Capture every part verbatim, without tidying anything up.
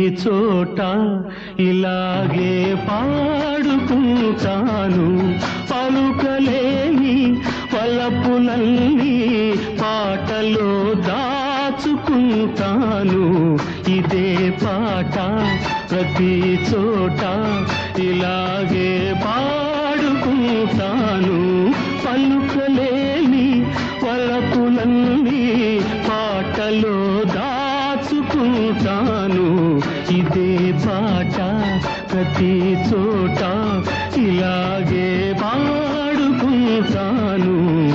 చోట ఇలాగే పాడుకుంటాను. పలుకలేని వలపులన్నీ పాటలో దాచుకుంటాను. ఇదే పాట ప్రతి చోట ఇలాగే పాడుకుంటాను. పలుకలేని వలపులన్నీ పాటలో దాచుకుంటాను. ఇదే పాట ప్రతి చోట ఇలాగే పాడుకుంటాను.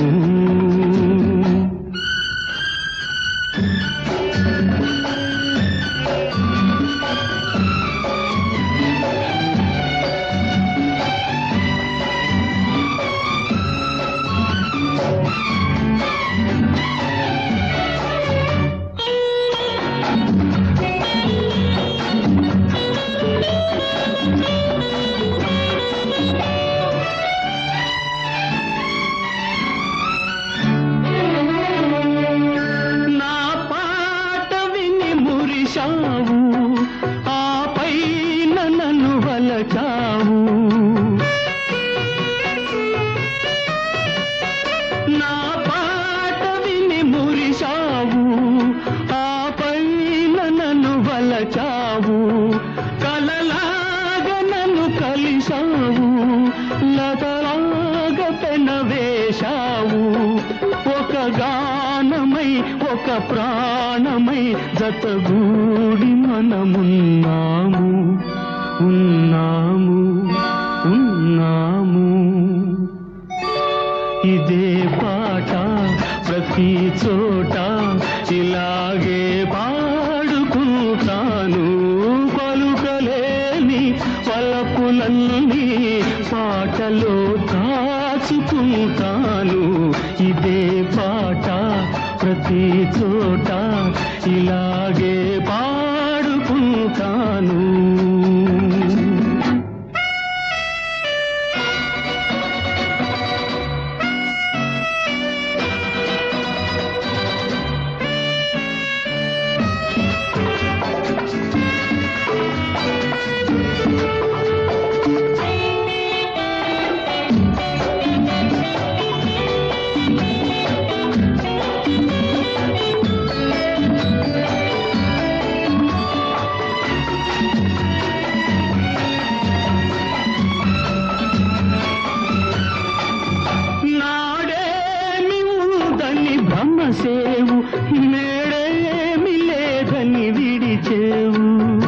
ఆపై నన్ను వలచావు. నా పాట విని మురిశావు. ఆపై నన్ను వలచావు. కలలాగా నన్ను కలిశావు. లతలాగా పెనవేశావు. ఒక గానమై ఒక ప్రాణమై జతగూడి మనమున్నాము ఉన్నాము ఉన్నాము. ఇదే పాట ప్రతి చోట ఇలాగే పాడుకుంటాను. పలుకలేని పలపులన్నీ పాటలో దాచుకుంటాను. ఇదే పాట ప్రతి చోట ఇలాగే పాడుకుంటాను. బ్రహ్మసేవు నేడేమి లేదని విడిచేవు.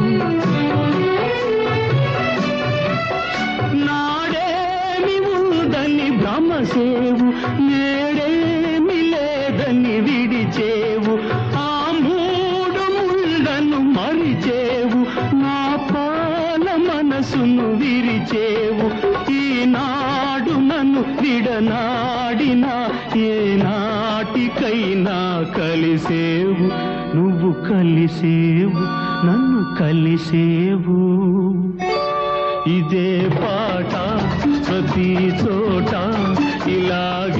నాడేమి ఉందని బ్రహ్మసేవు నేడేమి లేదని విడిచేవు. ఆ మూడు ముళ్ళను మరిచేవు. నా పాల మనసును విరిచేవు. ఈనాడు నన్ను విడనాడినా ఏనాటికైనా కలిసేవు. నువ్వు కలిసేవు నన్ను కలిసేవు. ఇదే పాట ప్రతి చోట ఇలాగే